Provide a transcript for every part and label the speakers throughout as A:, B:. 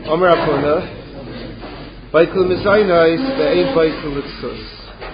A: Omer Apuna, Baikel Mizaynais, Ve'ein Baikel Litzus.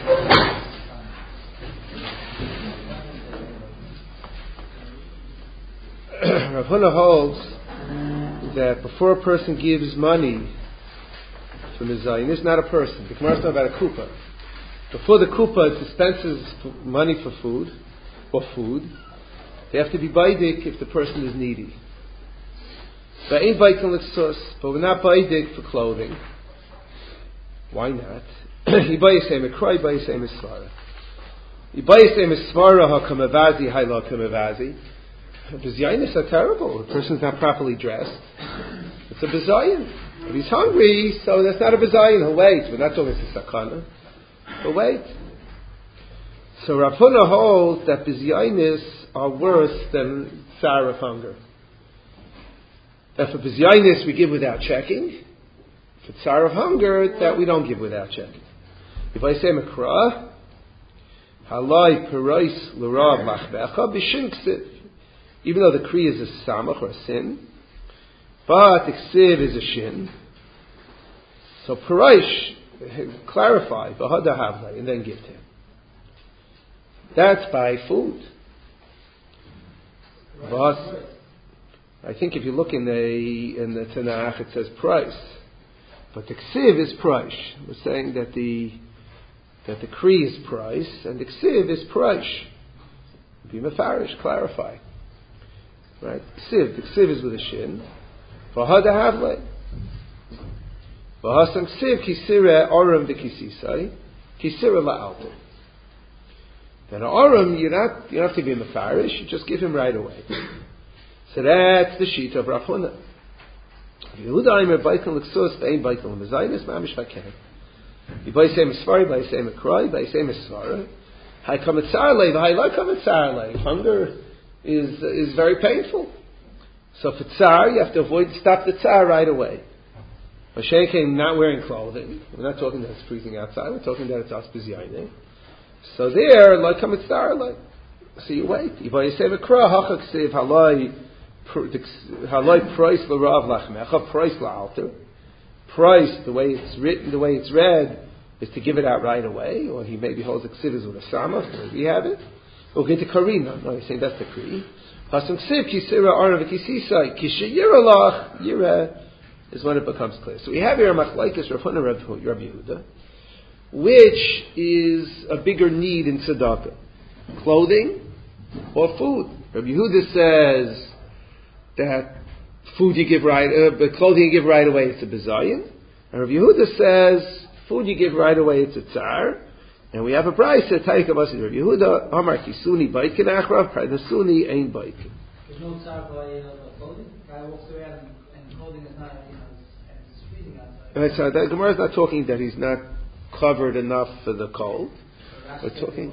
A: Rav Huna holds that before a person gives money for Mizayin, it's not a person. The Gemara is talking about a kupa. Before the kupa dispenses money for food, they have to be baidik if the person is needy. But ain't baidik but we're not baidik for clothing. Why not? Yibayisem ekrai, yibayisem esvara. Yibayisem esvara hakamavazi, hayla kamavazi. Bizyayinis are terrible. The person's not properly dressed. It's a bizayin. If he's hungry, so that's not a bizayin. He'll wait. We're not talking to sakana. He'll wait. So Rav Huna holds that bizyayinis are worse than tsar of hunger. That for bizyayinis we give without checking. For tsar of hunger, that we don't give without checking. If I say makra, halai perais l'rav lachbecha b'shin ksiv. Even though the kri is a samach or a sin, but the ksiv is a shin. So perais, clarify, b'hada havlai, and then give to him. That's by food. But I think if you look in the Tanakh, it says price. But the ksiv is price. We're saying that the kri is price and the ksiv is price. Be mefarish, clarify. Right? Ksiv. The ksiv is with a shin. V'hada havle. V'hasam ksiv kisire orim v'kisisai. Kisire la'alter. Then orim, you don't have to be mefarish. You just give him right away. So that's the sheet of Rav Huna. Yehuda Aimer Baikel L'Ksus Ve'ein Baikel L'Mezaynis Mamish V'Keh. Yibayisem Esfari, Yibayisem Ekrai, Yibayisem Esfara. Hai Kametzar Lei, Hai La Kametzar Lei. Hunger is very painful. So for tsar, you have to stop the tsar right away. Mashiach came not wearing clothing. We're not talking that it's freezing outside. We're talking that it's asbizyayin. So there, La Kametzar Lei. So you wait. Yibayisem Ekra Hachak Siv Halai. Halai price l'rav lachmecha, price la'alter. Price, the way it's written, the way it's read, is to give it out right away, or he maybe holds the ksiv with a samach, the way we have it. We'll get to karina. No, he's saying that's the kri. Hasam ksiv kisira arna v'kisisai kishayira lach yira is when it becomes clear. So we have here a machlaikas Rav Huna Rav Yehuda, which is a bigger need in tzedakah, clothing or food. Rav Yehuda says that food you give but clothing you give right away, it's a bizayin. And Rav Yehuda says food you give right away, it's a tsar. And we have a price that Taika Basi Rav Yehuda Amar Kisuni Baikin Achra Pradasuni Ein Baikin.
B: There's no tsar by clothing. Guy walks around and clothing is not, it's freezing outside.
A: Right, so the Gemara is not talking that he's not covered enough for the cold. We're talking.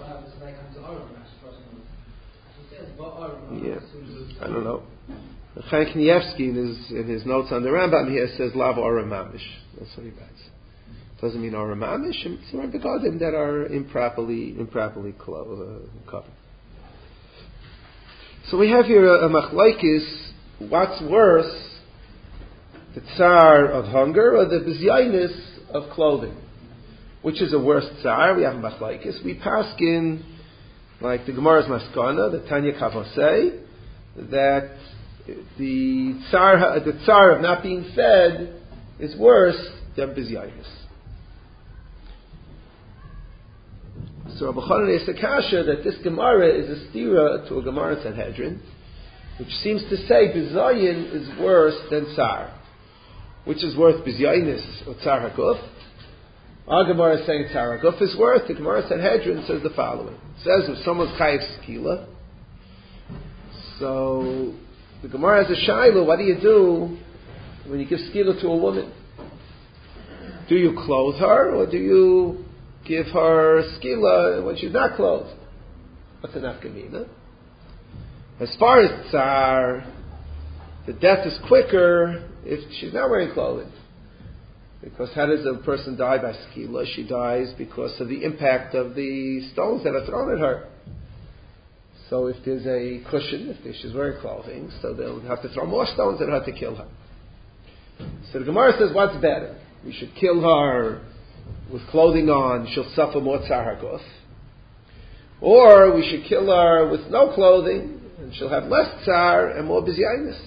A: Yeah, I don't know. Chaim Knievsky in his notes on the Rambam here says Lav Aram Mamish. That's what he writes. Doesn't mean Aram Mamish. It's around the Godim that are improperly covered. So we have here a machlaikis. What's worse, the tsar of hunger or the bizyainis of clothing? Which is a worse tsar? We have a machlaikis. We paskin like the Gemara's Maskana, the Tanya Kavosei, that the tsar of not being fed is worse than bizyainis. So Rabbi Chanan is a kasha that this Gemara is a stira to a Gemara Sanhedrin, which seems to say bizayin is worse than tsar. Which is worse, bizyainis or tsar haguf? Our Gemara is saying tsar haguf is worse. The Gemara Sanhedrin says the following. It says if someone's chayiv skila, so the Gemara has a shayla, what do you do when you give skila to a woman? Do you clothe her or do you give her skila when she's not clothed? What's an nafkamina? As far as tsar, the death is quicker if she's not wearing clothing. Because how does a person die by skila? She dies because of the impact of the stones that are thrown at her. So if there's a cushion, if she's wearing clothing, so they'll have to throw more stones at her to kill her. So the Gemara says, what's better? We should kill her with clothing on, she'll suffer more tzar haguf. Or we should kill her with no clothing, and she'll have less tsar and more bizyainis.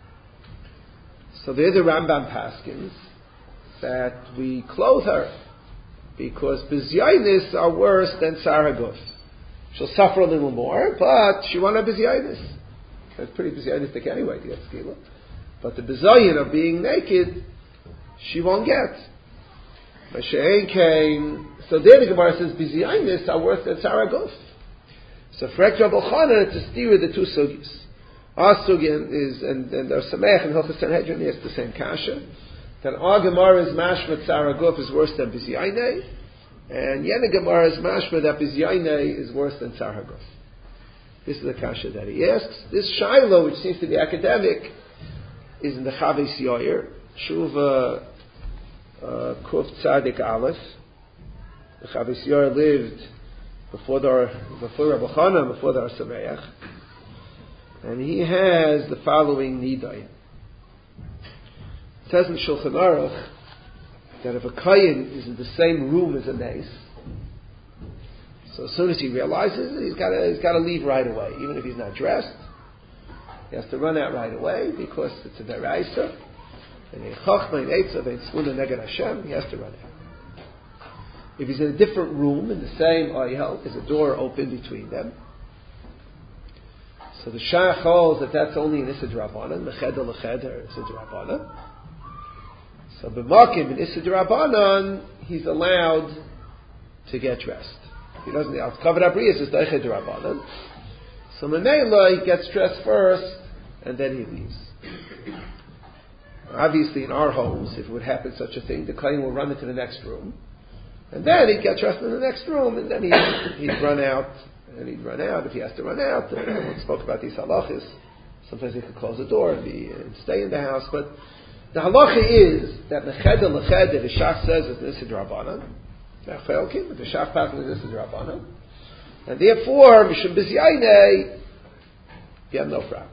A: So there the Rambam paskins that we clothe her, because bizyainis are worse than tsar haguf. She'll suffer a little more, but she won't have bizyainis. It's pretty bizyonistic anyway to get skila. But the bizayin of being naked, she won't get. Mashein came. So there the Gemara says bizyainis are worse than tsar haguf. So for Rabbi Elchanan, it's a steer of the two sugis. Our sugin is, and there's Samech and Hilchos Sanhedrin, it's the same kasha. That our Gemara is mashma tsar haguf is worse than bizyainei, and Yena Gemara is mashma that bizyainei is worse than tsar haguf. This is the kasha that he asks. This Shiloh, which seems to be academic, is in the Chavis Yoyer, Shuva Kuf Tzadik Aleph. The Chavis Yoyer lived before Rabbi Chana, before the Sameach, and he has the following niday. It says in Shulchan Aruch that if a kohen is in the same room as a mace, so as soon as he realizes it, he's got to leave right away, even if he's not dressed. He has to run out right away because it's a deraisa, and a chachma, an eitzav, and tzvuna neged Hashem, he has to run out. If he's in a different room, in the same oyel, there's a door open between them. So the Shach holds that that's only in Issa D'Rabbanan, Mecheder L'Cheder, Issa D'Rabbanan. So B'makim, in Issa D'Rabbanan, he's allowed to get dressed. He doesn't, Kavod Abriyos is Deichei D'Rabbanan. So Memela, he gets dressed first, and then he leaves. Obviously, in our homes, if it would happen such a thing, the kohen will run into the next room. And then he'd get dressed in the next room, and then he'd run out, and he'd run out if he has to run out. Everyone spoke about these halachas. Sometimes he could close the door and stay in the house. But the halacha is that mecheder l'cheder, the Shach says, is Issa D'Rabbanan. The Shach passes is Issa D'Rabbanan. And therefore, Mishum B'Ziyaynei, you have no problem.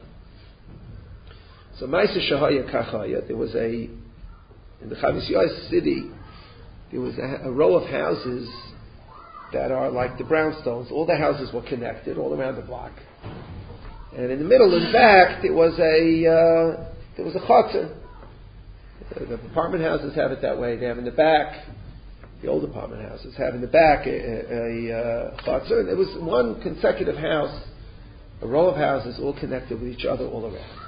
A: So Ma'aseh Shahaya Kachaya, there was in the Chavis Yoyer city, there was a row of houses that are like the brownstones. All the houses were connected all around the block, and in the middle and back there was a chutzner. The apartment houses have it that way. They have in the back, the old apartment houses have in the back a chutzner. And there was one consecutive house, a row of houses all connected with each other all around.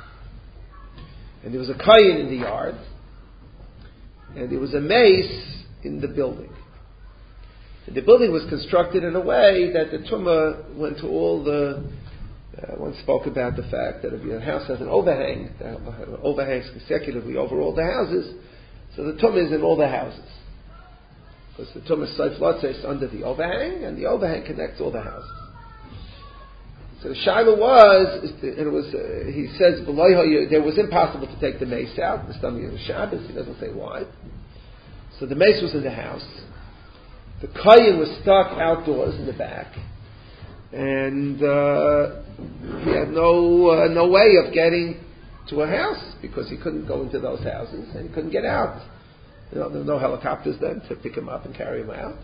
A: And there was a kohen in the yard, and there was a mace in the building. And the building was constructed in a way that the tumah went to all the. One spoke about the fact that if your house has an overhang, that overhangs consecutively over all the houses, so the tumah is in all the houses. Because the tumah seif lotzes under the overhang, and the overhang connects all the houses. So the shaila was, he says, it was impossible to take the mace out. The stomach of the Shabbos, he doesn't say why. So the mace was in the house. The kohen was stuck outdoors in the back, and he had no way of getting to a house because he couldn't go into those houses and he couldn't get out. There were no helicopters then to pick him up and carry him out.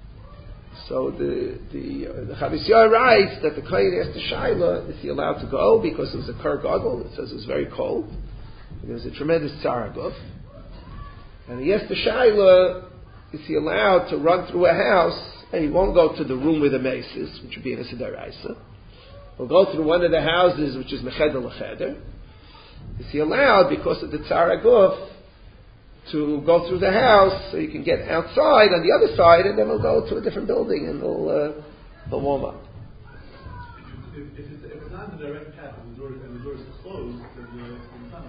A: So the Chavis Yoyer writes that the kohen asked the shaila, is he allowed to go because it was a Kur Gadol. It says it was very cold. And there was a tremendous tsar haguf. And he asked the shaila, is he allowed to run through a house, and he won't go to the room where the mace is, which would be in a Sidaraisa. He'll go through one of the houses, which is Mecheder L'Cheder. Is he allowed, because of the Tsar Haguf, to go through the house so he can get outside on the other side, and then he'll go to a different building and he'll warm up?
C: If it's not the direct path and the door is closed, then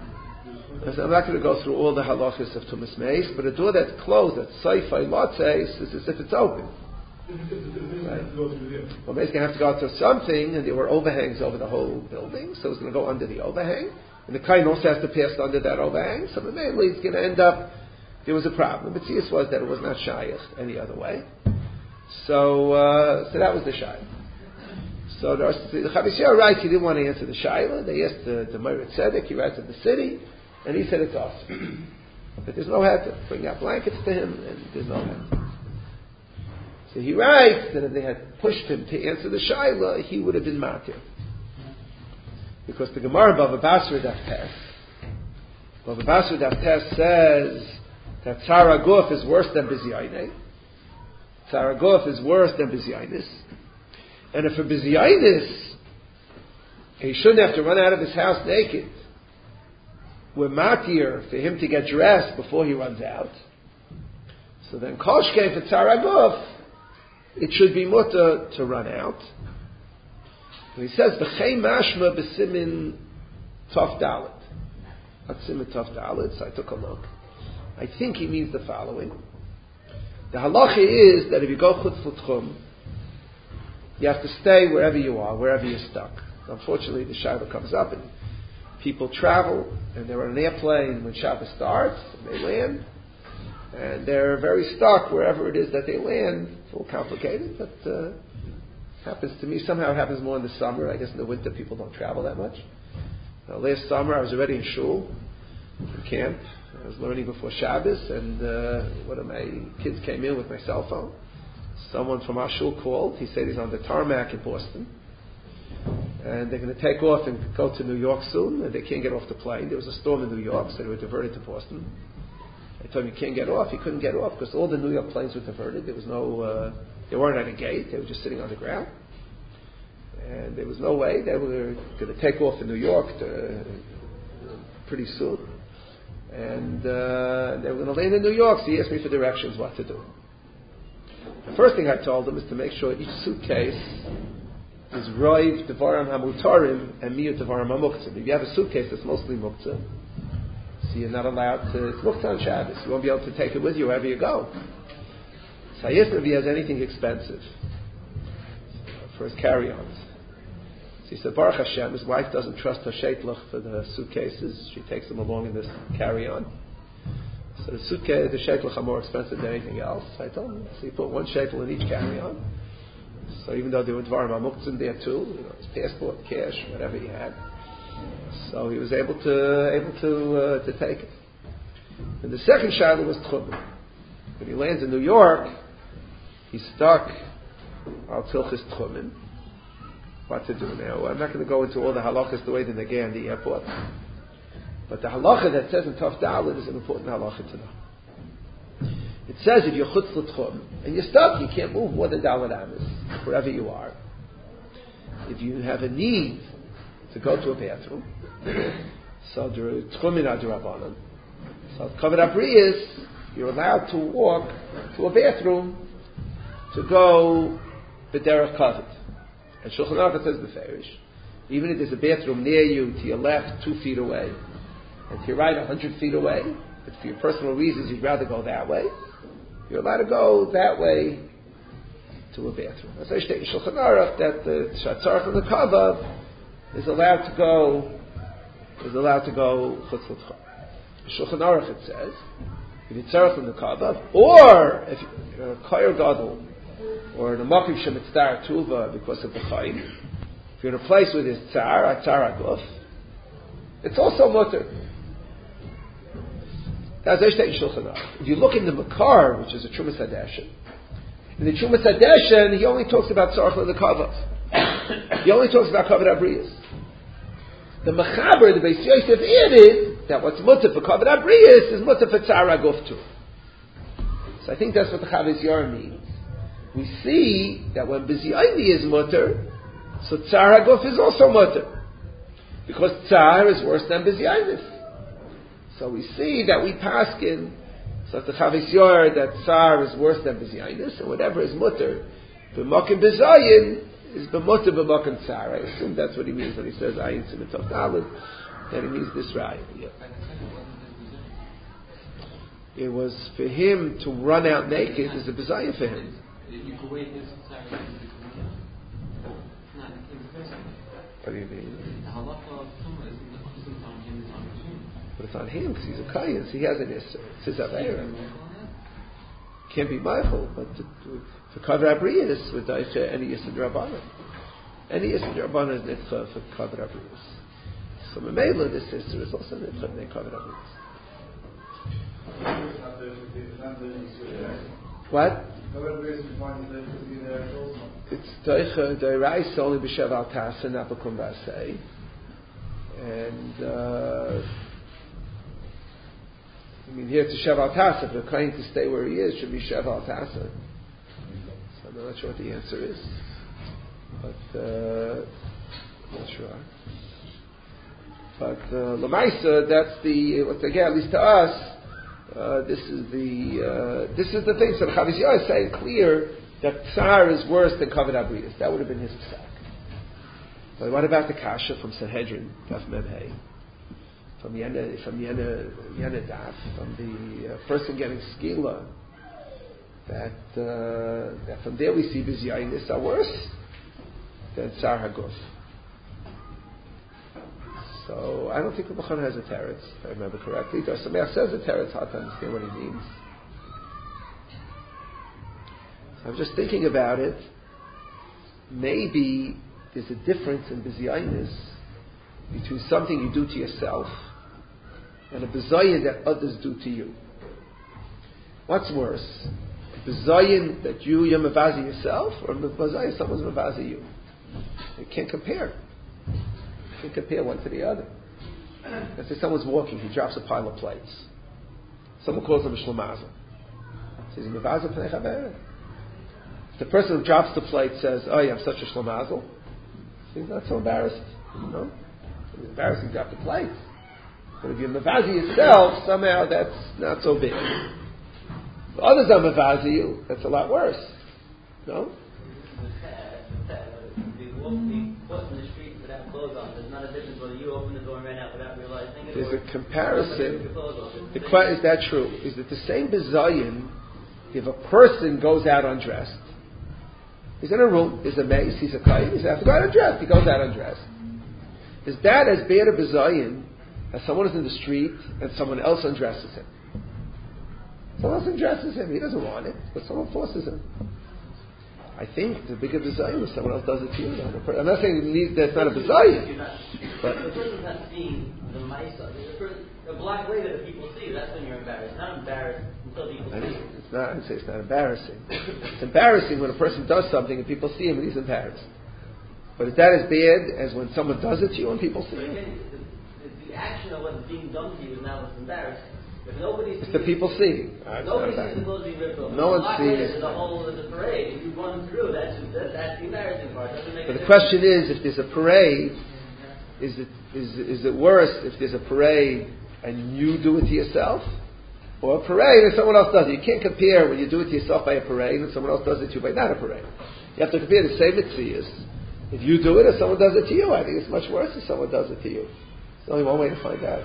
A: I'm not going to go through all the halachas of Tumas Meis, but a door that's closed, that's Seifai Lotzeis, is as if it's open. Right? Well, Meis going to have to go through something, and there were overhangs over the whole building, so it's going to go under the overhang, and the kohen also has to pass under that overhang, so mainly it's going to end up, there was a problem. The Tzias was that it was not Shayach any other way. So that was the Shayach. So the Chavis Yoyer writes he didn't want to answer the Shaila. They asked the Meir Tzedek, he writes at the city, and he said it's awesome. But there's no heter. Bring out blankets to him, and there's no heter. So he writes that if they had pushed him to answer the shaila, he would have been matir. Because the Gemara Bava Basra Daf Tes says that Tzara Guf is worse than Biziyaineh. Tzara Guf is worse than Biziyainis. And if for Biziyainis, he shouldn't have to run out of his house naked, we're matir for him to get dressed before he runs out. So then Koshke for Tzara Guf, it should be mutter to run out. And he says, B'chei mashma b'simin Tov Dalet. Not simin Tov Dalet, so I took a look. I think he means the following. The halacha is that if you go chutz l'tchum, you have to stay wherever you are, wherever you're stuck. Unfortunately, the Shabbos comes up and people travel, and they're on an airplane when Shabbos starts, and they land, and they're very stuck wherever it is that they land. It's a little complicated, but happens to me. Somehow it happens more in the summer. I guess in the winter people don't travel that much. Last summer I was already in shul, in camp. I was learning before Shabbos, and one of my kids came in with my cell phone. Someone from our shul called. He said he's on the tarmac in Boston, and they're going to take off and go to New York soon, and they can't get off the plane. There was a storm in New York, so they were diverted to Boston. I told him you can't get off. He couldn't get off because all the New York planes were diverted. There was no, they weren't at a gate. They were just sitting on the ground, and there was no way. They were going to take off in New York pretty soon, and they were going to land in New York. So he asked me for directions, what to do. The first thing I told him is to make sure each suitcase is Roiv Devarim HaMutarim and Miyut Devarim HaMuktzah. If you have a suitcase that's mostly Muktzah, so you're not allowed to, it's Muktzah on Shabbos. You won't be able to take it with you wherever you go. So I asked him if he has anything expensive for his carry-ons. So he said, Baruch Hashem, his wife doesn't trust her sheitlach for the suitcases. She takes them along in this carry-on. So the suitcase, the sheitlach are more expensive than anything else. So I told him, so he put one sheitel in each carry-on. So even though there were Dvarim HaMuktzah in there too, his passport, cash, whatever he had. So he was able to take it. And the second shaila was Tchumen. When he lands in New York, he's stuck al Tilchis Tchumen. What to do now? I'm not going to go into all the halachas the way they began in the airport. But the halacha that says in Tov Dalet is an important halacha to know. It says if you're chutz l'tchum and you're stuck, you can't move more than Dalet Amis, wherever you are. If you have a need to go to a bathroom, so tchumin adurabanan, so kavod abriyos, you're allowed to walk to a bathroom to go b'derech kavod. And Shulchan Aruch says b'ferish, even if there's a bathroom near you, to your left 2 feet away, and to your right 100 feet away, but for your personal reasons you'd rather go that way, you're allowed to go that way to a bathroom. As I state in Shulchan Aruch, that the shatzar from the kavod is allowed to go chutz l'tchum. In Shulchan Aruch it says, if you're tzarech from the kavod, or if you're a koyer gadol, or in a makim shemitzar tuva because of the chayim, if you're in a place where there's tzar, a tzar aguf, it's also mutter. That's I state in Shulchan Aruch. If you look in the Makar, which is a Trumas Hadeshin, in the Trumas Hadeshin, he only talks about tzarech from the kavod. He only talks about kavod abriyos. The Mechaber, the Beis Yosef, added that what's mutter for kavod abriyos is mutter for tzar aguf too. So I think that's what the Chavis Yor means. We see that when Biziyaini is mutter, so tzar aguf is also mutter, because tzar is worse than Biziyanis. So we see that we paskin, so the Chavis Yor, that tzar is worse than Biziyanis, and whatever is mutter, b'makim Bizayin is b'mutter b'makim tzar. I assume that's what he means when he says ayin simin Tov Dalet, that he means this right. Yeah. It was for him to run out naked is a Bizayin for him. What do you mean? But it's on him because he's a kayan, so he has an issur. It's his avera. Can't be mindful, but for kavod abriyos, with any issur d'Rabbanan. Any issur d'Rabbanan is nitcha for kavod abriyos. So Memela, this issur is also nitcha for kavod abriyos. What? It's Doiraisa only b'Shev al Tasa, not b'Kum Basei. And here it's a Shev al Tasa. If the claim to stay where he is, should be Shev al Tasa. So I'm not sure what the answer is, but I'm not sure. But Lamaisa, that's the again, at least to us, this is the thing. So the Chavis Yoel is saying clear that Tsar is worse than Kavod Abrius. That would have been his psak. But what about the Kasha from Sanhedrin, Daf Mem Hey, from Yena Daf, from the person getting skila? That from there we see Bizyainis are worse than Tsar Haguf. So I don't think the Bachon has a teretz, if I remember correctly. Dar Sameach says a teretz, hard to understand what he means. So I'm just thinking about it. Maybe there's a difference in bizyainis between something you do to yourself and a bizayin that others do to you. What's worse? A bizayin that you're mavazi yourself, or a bizayin someone's mavazi you? You can't compare. You can compare one to the other. Let's say someone's walking, he drops a pile of plates. Someone calls him a shlamazel. Says, if the person who drops the plate says, "Oh, yeah, I'm such a shlamazel," he's not so embarrassed. No? It's embarrassing to drop the plate. But if you're mavazi yourself, somehow that's not so big. If others are mavazi you, that's a lot worse. No?
D: There's not a difference whether you open the door and ran out without realizing it.
A: There's a comparison. The question is that true? Is it the same bizayin if a person goes out undressed? He's in a room, there's a mace, he's a kayin, he's have to go out undressed, he goes out undressed. Is that as bad a bizayin as someone is in the street and someone else undresses him? Someone else undresses him, he doesn't want it, but someone forces him. I think the bigger bizayin is someone else does it to you. I'm not saying that's not a bizayin, but
D: the person's not seeing the maisa. The black way that the people see you, that's when you're embarrassed. Not embarrassed until people see you.
A: I'd say it's not embarrassing. It's embarrassing when a person does something and people see him and he's embarrassed. But is that as bad as when someone does it to you and people see you?
D: The action of what's being done to you is now what's embarrassing. If nobody sees
A: the people see.
D: Nobody sees the clothes being ripped off.
A: No one sees.
D: The whole of the parade. If you run through, that's the embarrassing part.
A: But the question is, if there's a parade, is it worse if there's a parade and you do it to yourself, or a parade and someone else does it? You can't compare when you do it to yourself by a parade and someone else does it to you by not a parade. You have to compare the same mitzvahs. If you do it or someone does it to you, I think it's much worse if someone does it to you. There's only one way to find out.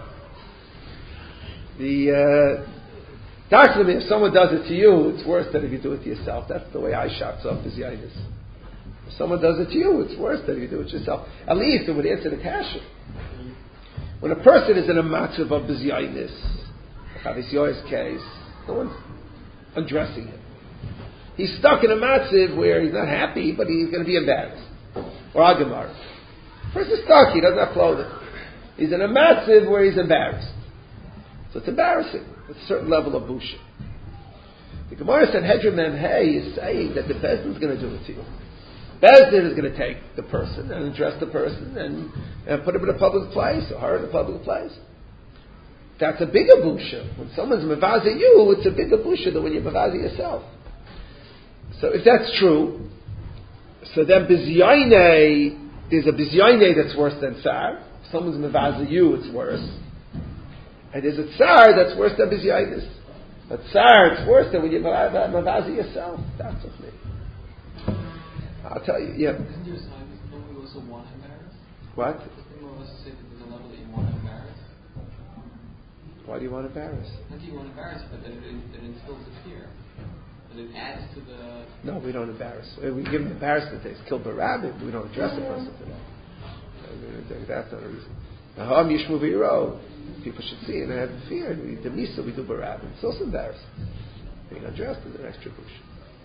A: If someone does it to you, it's worse than if you do it to yourself. That's the way I shots up is Yainis. If someone does it to you, it's worse than if you do it yourself. At least it would answer the kasha. When a person is in a matzav of bizyainis, Chavis Yoel's case, no one's undressing him. He's stuck in a matzav where he's not happy, but he's going to be embarrassed. Or Agamar. The person's stuck, he doesn't have clothing. He's in a matzav where he's embarrassed. So it's embarrassing. It's a certain level of busha. The Gemara Sanhedrin Mem Hey is saying that the Bezdin is going to do it to you. Bezdin is going to take the person and address the person and put him in a public place or her in a public place. That's a bigger busha. When someone's mavazi you, it's a bigger busha than when you're mavazi yourself. So if that's true, so then bizyayne, there's a bizyayne that's worse than tsar. If someone's mavazi you, it's worse. And there's a tsar that's worse than bizyainis. But tsar, it's worse than when you're mavazi yourself. That's what me. I'll tell you, yeah.
E: Isn't there a sign that nobody also want to embarrass?
A: What?
E: Doesn't more or less say that there's a level that you want to embarrass?
A: Why do you want to embarrass?
E: Not that you want to embarrass, but that it instills the fear. That it adds to the...
A: No, we don't embarrass. We give them embarrassment. They kill Barabbas. We don't address the person for that. That's not a reason. Naham Yishmu V'Yiro. People should see it and have fear. We do Misa, we do Barabbas. It's also embarrassing. Being undressed is an extra push.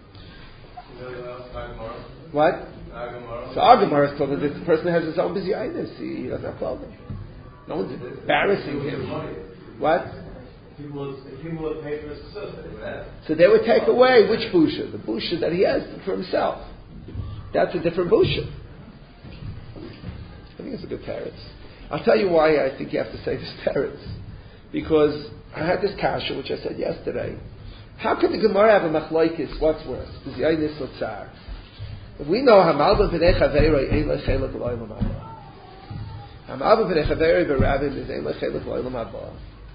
A: What? So Agamar is told that this person has his own bizyainis. He doesn't have clothing. No one's embarrassing him. What?
C: People would pay for his facility.
A: So they would take away which busha? The busha that he has for himself. That's a different busha. I think it's a good teretz. I'll tell you why I think you have to say this teretz. Because I had this kasha, which I said yesterday. How could the Gemara have a machlokes? What's worse? B'zaynis or tsar? If we know hamalba v'nei chaveiroi ein lechelek l'olam haba. Hamalba v'nei chaveiroi b'rabim is ein lechelek l'olam haba.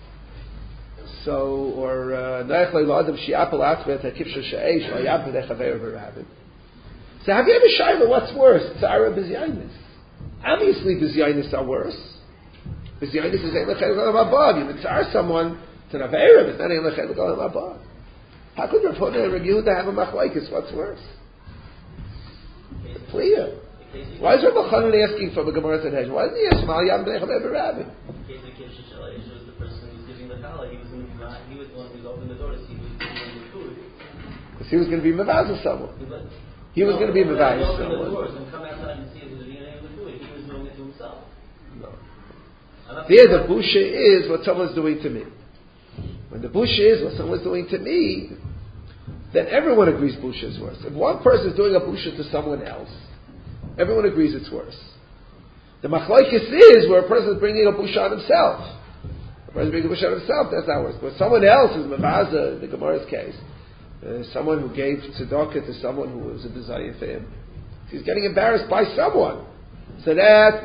A: So, or noach le'ladam shi'apel atzvet ha'kivsha she'esh v'yam v'nei chaveiroi b'rabim. So have you ever shaila what's worse? Tsar or b'zaynis? Obviously b'zaynis are worse. B'zaynis is ein lechelek l'olam haba. You mitzar someone to an aveira, but not ein lechelek l'olam haba. How could Rav Huna and Rav Yehuda have a machlokes? What's worse? Clear. Why is Rav Chanan asking from a Gemara Sanhedrin? Why doesn't he ask Mal Yam Bnei Chaveir B'Rabim?
D: In case of Kish Shalish was the person who was giving the challah. He was the one who was opening the door to see who was giving the food.
A: Because he was going to be Mavaz someone. He was going to be Mavaz someone.
D: Open the doors and come outside and see who was giving the food. He was doing it to himself.
A: No. There the busha is what someone's doing to me. When the busha is what someone's doing to me, then everyone agrees busha is worse. If one person is doing a busha to someone else, everyone agrees it's worse. The machlokes is where a person is bringing a busha on himself. A person bringing a busha on himself, that's not worse. But someone else is mavaza, in the Gemara's case. Someone who gave tzedakah to someone who was a desire for him. He's getting embarrassed by someone. So that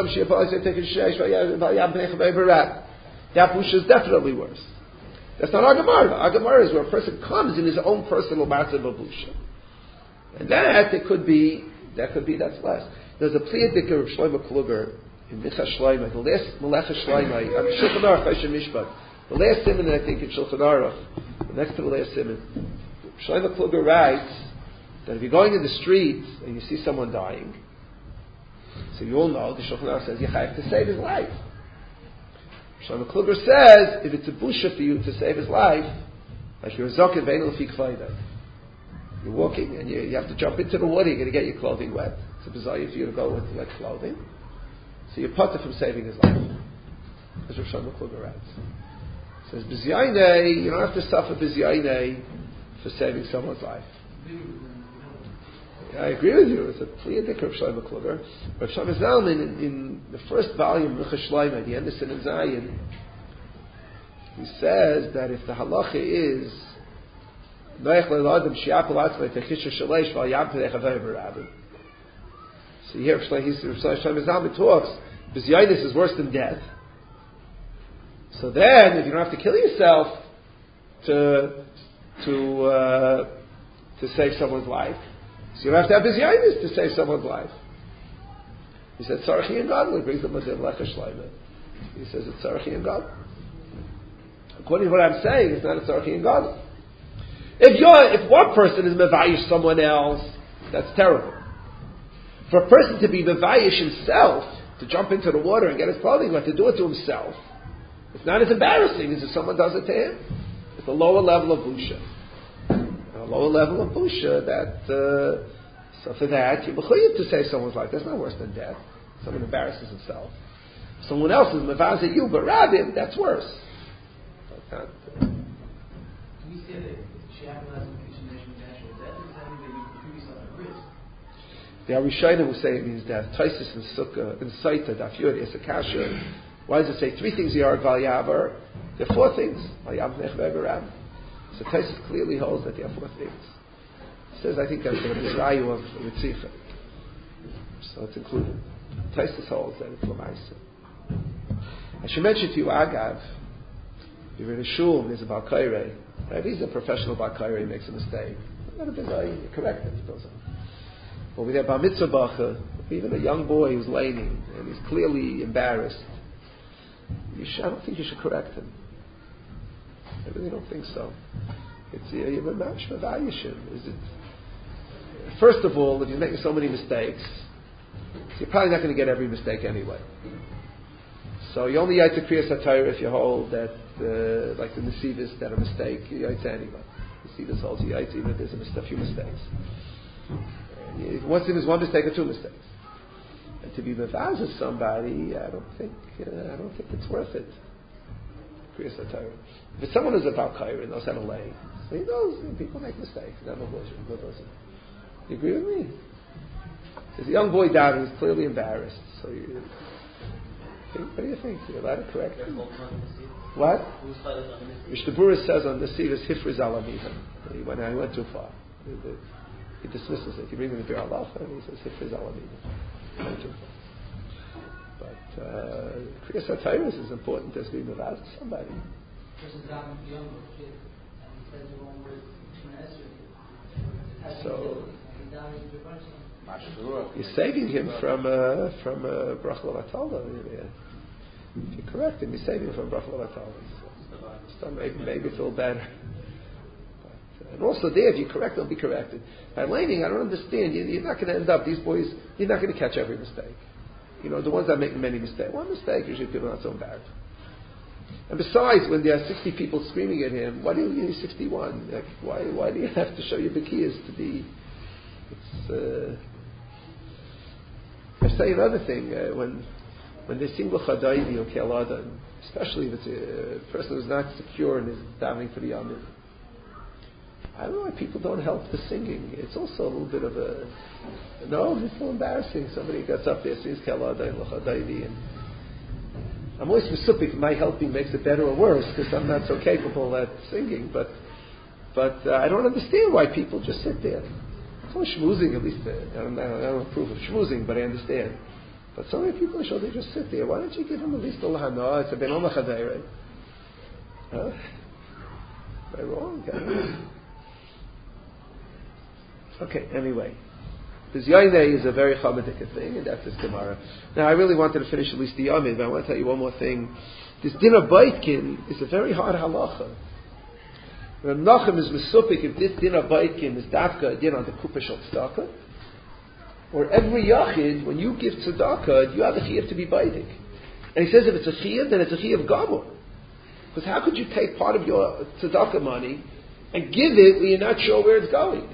A: busha is definitely worse. That's not our Gemara. Our Gemara is where a person comes in his own personal massive busha. And that could be that's less. There's a Pliyadik of Shlomo Kluger in Micha Shlomo, the last Melecha Shlomo, Shulchan Aruch, Choshen Mishpat, the last simon I think in Shulchan Aruch, next to the last simon, Shlomo Kluger writes that if you're going in the street and you see someone dying, so you all know the Shulchan Aruch says you have to save his life. Shlomo Kluger says if it's a busha for you to save his life, like you're a zokin vein l'fi k'vayda. You're walking and you have to jump into the water, you're going to get your clothing wet. It's a bizarre for you to go with wet clothing. So you're putter from saving his life. That's what Shlomo Kluger writes. He says, B'ziyayne, you don't have to suffer b'ziyayne for saving someone's life. I agree with you. It's a clear dicker of Shlomo Kluger. But Shlomo Zalman, in the first volume, Micha Shlomo, the Anderson of Zion, he says that if the halacha is so here Shlomo Zalman talks, B'ziyaynis is worse than death. So then, if you don't have to kill yourself to save someone's life, so you don't have to have B'ziyaynis to save someone's life. He said, Tzarachi and God, he brings them with him like a Shlomo. He says it's Tzarachi and God. According to what I'm saying, it's not a Tzarachi and God. If one person is mevayish someone else, that's terrible. For a person to be mevayish himself, to jump into the water and get his clothing wet, to do it to himself, it's not as embarrassing as if someone does it to him. It's a lower level of busha. A lower level of busha that, so for that, you're mechuyev to save someone's life. That's not worse than death. Someone embarrasses himself. If someone else is mevaz at you, but rabim, that's worse.
B: Do we say that she has an condition natural death, or does that mean that you put yourself at risk?
A: The Arishonim will say it means death. Taisus and Sukkah and Saita, Dafyur, Isakasha. Why does it say 3 things you are Val Yavar? There are 4 things. So Taisus clearly holds that there are 4 things. He says, I think that's the Mitzrayu of Ritzicha. So it's included. Taisus holds that it's Lamaisa. I should mention to you, Agav, you're in a shul, there's a Balkaire. Right? He's a professional Balkaire, he makes a mistake. Not a big guy, you correct it. But with a Bar Mitzvah Bacha, even a young boy who's laning, and he's clearly embarrassed, I don't think you should correct him. I really don't think so. It's is it? First of all, if you're making so many mistakes, you're probably not going to get every mistake anyway. So you only have to create satire if you hold that, like the Nesivis, that a mistake, you have to anyway. Nesivis holds you have to, even if there's a few mistakes. Once there's 1 mistake or 2 mistakes. And to be mevaz of somebody, I don't think it's worth it. Kriyas HaTorah. If it's someone who's a Bal Kaira and knows how to lay, so he knows people make mistakes. Not no bullshit. You agree with me? There's a young boy down who's clearly embarrassed. So what do you think? You're allowed to correct him? What? Mishnah Berurah says on the Sivas Hifriz Alamidam. He went too far. He dismisses it. You bring him to Bir Halacha and he says Hifriz Alamidam. Went too far. But Kriyas HaTorah is as important as being allowed to somebody. So you're saving him from bracha l'vatala. If you correct him, you're saving him from bracha l'vatala. So maybe it's a little better. But, and also there, if you correct, they'll be corrected. By laning, I don't understand. You're not going to end up, these boys, you're not going to catch every mistake. You know, the ones that make many mistakes. One mistake, usually people are not so embarrassed. And besides, when there are 60 people screaming at him, why do you need 61? Like, why do you have to show your bekiyas to be? I say another thing. When they sing l'chadaydi or ke'alada, especially if it's a person who's not secure and is davening for the yamin, I don't know why people don't help the singing. It's also a little bit of it's so embarrassing. Somebody gets up there, sings ke'alada and l'chadaydi, and I'm always mesupik. My helping makes it better or worse because I'm not so capable at singing. But I don't understand why people just sit there. It's only schmoozing, at least. I don't approve of schmoozing, but I understand. But so many people show they just sit there. Why don't you give them at least a lahana? It's a ben omachadayre. Huh? Am I wrong? Okay, anyway. This Yainei is a very chamadik thing, and that's his Gemara. Now, I really wanted to finish at least the Yamid, but I want to tell you one more thing. This din of Baitkin is a very hard halacha. Rav Nachum is mesupik if this din of Baitkin is dafka a din on the Kupa Shel Tzedakah, or every Yachid, when you give Tzedakah, you have a chiyuv to be Baitik. And he says if it's a chiyuv, then it's a chiyuv gamur. Because how could you take part of your Tzedakah money and give it when you're not sure where it's going?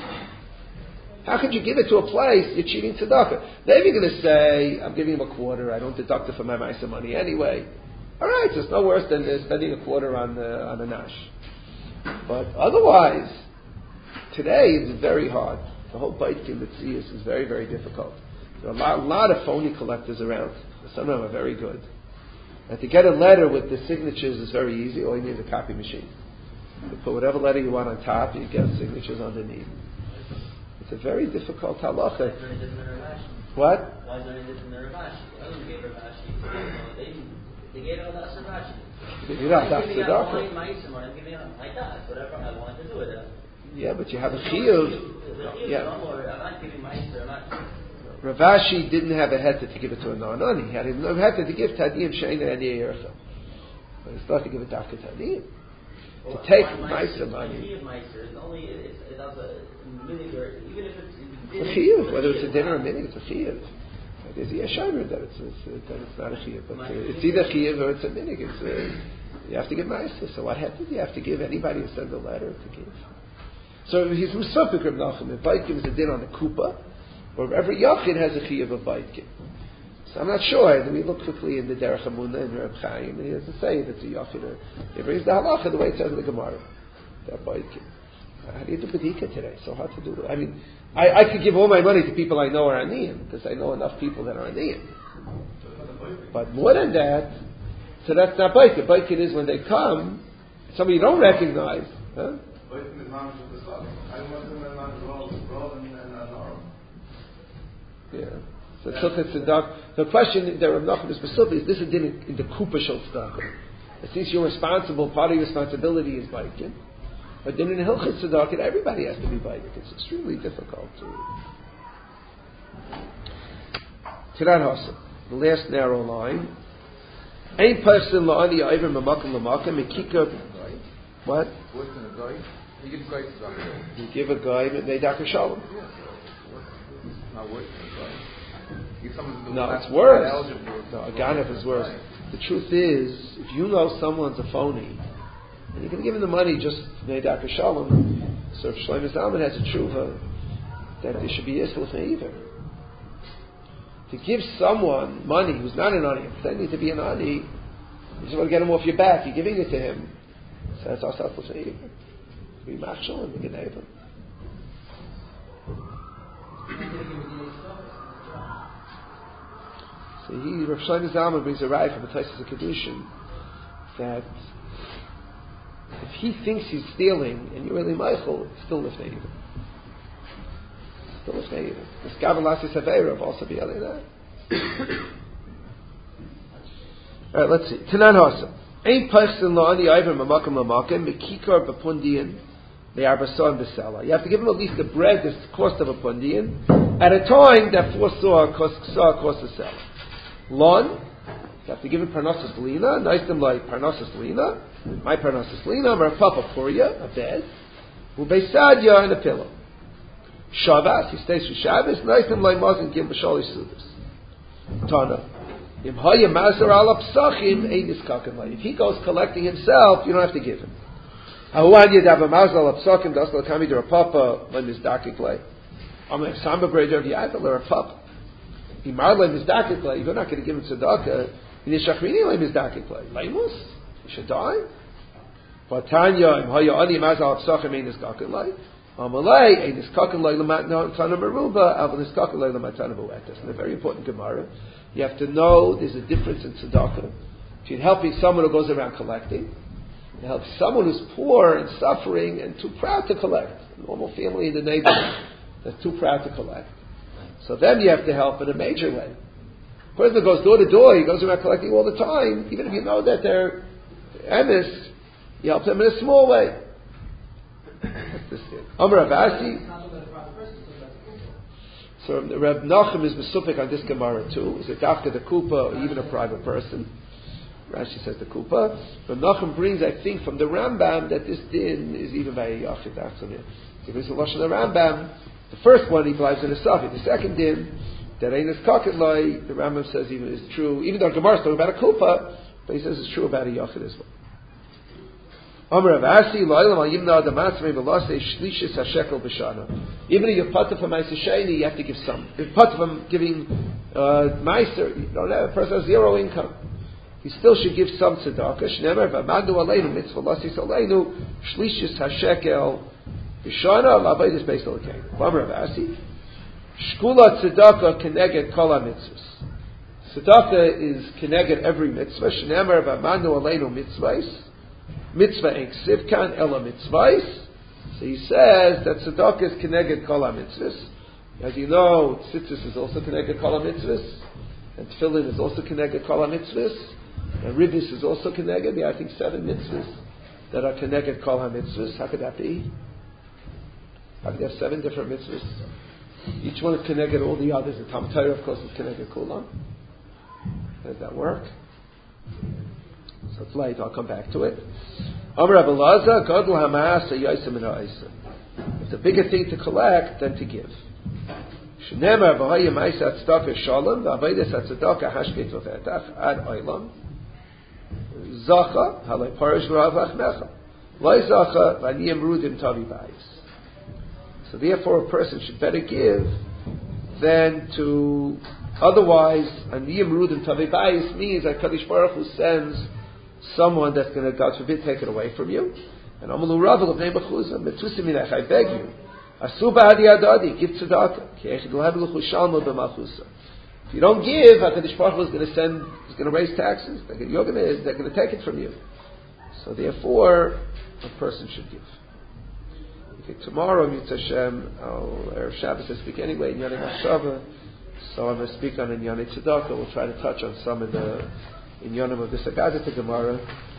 A: How could you give it to a place you're cheating tzedakah? Maybe you're going to say, I'm giving him a quarter, I don't deduct it from my ma'aser money anyway. Alright, so it's no worse than spending a quarter on a nash. But otherwise, today it's very hard. The whole Baitkin Mitzias is very, very difficult. There are a lot of phony collectors around. Some of them are very good. And to get a letter with the signatures is very easy. All you need is a copy machine. You put whatever letter you want on top, you get signatures underneath. It's a very difficult halacha. What?
D: Why is there any different than Ravashi? I don't give Ravashi. They gave it without Ravashi.
A: You're not giving out
D: I'm giving out like that. Whatever I want to do with it.
A: Yeah, but you have a chiyuv. Yeah.
D: I'm not giving meiser.
A: Ravashi didn't have a heter to give it to a non-ani. He had a heter to give tadim she'ena ani yercha. But it's not to give it to tadim. To take meiser money.
D: It's only it does a minute or even if it's
A: a chiyuv, whether it's a dinner or a minute, it's a chiyuv. There's a yeshiva that it's not a chiyuv, but it's either chiyuv or it's a minute. You have to give meiser. So what happens? You have to give anybody who sends a letter to give. So he's musafik Reb Nachum. If Baitkin is a din on the kupa, or every yachid has a chiyuv of Baitkin. So I'm not sure. Then we look quickly in the Derech HaMunah and Reb Chaim, and he has to say if it's a yachid or he brings the halacha the way it says in the Gemara. That Baitkin. How do you do Bedika today? So hard to do. I mean, I could give all my money to people I know are aniyim, because I know enough people that are aniyim. But more than that, so that's not Baitkin. Baitkin is when they come, somebody you don't recognize. Huh? Yeah. So the question that Rav Nachum is specific is this a din in the Kupa Shel Tzedakah? Since you're responsible, part of your responsibility is Baikin. But then in Hilchot Tzedakah, everybody has to be Baikin. It's extremely difficult to that hustle. The last narrow line. Ein person la'ani ayver memakom la'makom mekika. What?
E: You give a guy tzedakah.
A: You give a guy Neidaka Shalom.
E: Not worse than
A: no, it's worse. No, a Ganav is worse. The truth is, if you know someone's a phony, and you're going to give him the money just Neidaka Shalom, so if Shlomo Zalman has a tshuva, that there should be Yisrach Me'iver. To give someone money who's not an ani, pretending to be an ani, You just want to get him off your back. You're giving it to him. So that's Asat L'Fnei Yibam. Be machshel and be geneva. So Rav Shlomo Zalman brings a raya from the Taisus of Kedushin that if he thinks he's stealing and you're really Michael, it's still L'Fnei Yibam. Still L'Fnei Yibam. This Gabalasi Saveira will also be like that. Alright, let's see. Tanan Hasa. Ein Pachsin La'ani Iver Mamakam Lamakim Mekikar B'Pundian Le'Arbason B'Sela. You have to give him at least the bread that's the cost of a Pundian at a time that 4 saw cost a sell. Lon, you have to give him Parnassus Lina, nice them like Parnassus Lina, my Parnassus Lina, or a Papa Puria, a bed, Ubesadya and a pillow. Shabbos, he stays for Shabbos, nice them like Mazin Gim B'Shalish Sudas. Tana. If he goes collecting himself, you don't have to give him. I'm like Samba Breder of Yadal or a pup. You're not going to give him tzedakah. He should die. But Tanya, and a very important Gemara. You have to know there's a difference in tzedakah. If you're helping someone who goes around collecting, you help someone who's poor and suffering and too proud to collect. A normal family in the neighborhood that's too proud to collect. So then you have to help in a major way. A person that goes door to door, he goes around collecting all the time, even if you know that they're emis, you help them in a small way. That's this thing. Amar Abasi. So Reb Nachum is besupik on this Gemara too. Is it after the kupa or even a private person? Rashi says the kupa. Reb Nachum brings, I think, from the Rambam that this din is even by Yachid. He brings the lashon of the Rambam. The first one he believes in a Safi. The second din that ain't as kaketloi. The Rambam says even is true. Even though Gemara is talking about a kupa, but he says it's true about a Yachid as well. Amar Avasi lo'elam al yimna adamatzmei v'lasei shlishis hashekel b'shana. Even if you're part of a meiser sheni, you have to give some. If part of him giving meiser, you don't have a person has zero income. He still should give some tzedakah. Shnemer v'amadu aleinu mitzvah lasis aleinu shlishis hashekel b'shana l'avodas based on the king. Amar Avasi shkula tzedakah keneged kol mitzvahs. Tzedakah is keneged every mitzvah. Shnemer v'amadu aleinu mitzvahs. Mitzvah ain't sivkan ela mitzvahs. So he says that tzedakah is keneged kol mitzvahs. As you know, tzitzis is also keneged kol mitzvahs, and tefillin is also keneged kol mitzvahs, and ribis is also keneged. Yeah, I think 7 mitzvahs that are keneged kol mitzvahs. How could that be? How could you have 7 different mitzvahs? Each one is keneged all the others. The Talmud Torah, of course, is keneged kulam. How does that work? So it's late, I'll come back to it. Amar Abelaza, Gadol Hamasa Yosem and Ha'isa. It's a bigger thing to collect than to give. Shneimar v'haya ma'isa tzedakah shalom v'avodas tzedakah hashkeit v'vetach ad olam zacha halei parish v'rav achmecha loy zacha v'aniyim rudim tavi bayis. So therefore, a person should better give than to otherwise. Aniyim rudim tavi bayis means that Kadosh Baruch Hu sends someone that's going to, God forbid, take it away from you. And Amalu Ravel of Neighbor Chuzah, Metusim Minach, I beg you, Asu Ba'adi Adadi, give tzedakah. If you don't give, HaKadosh Baruch Hu is going to raise taxes. They're going to take it from you. So therefore, a person should give. Okay, tomorrow, Mitzvah Hashem, Erev Shabbos I speak anyway, in Yonei Machshava, so I'm going to speak on in Yonei Tzedakah. We'll try to touch on some of the in Yonim of this Agadita Gemara.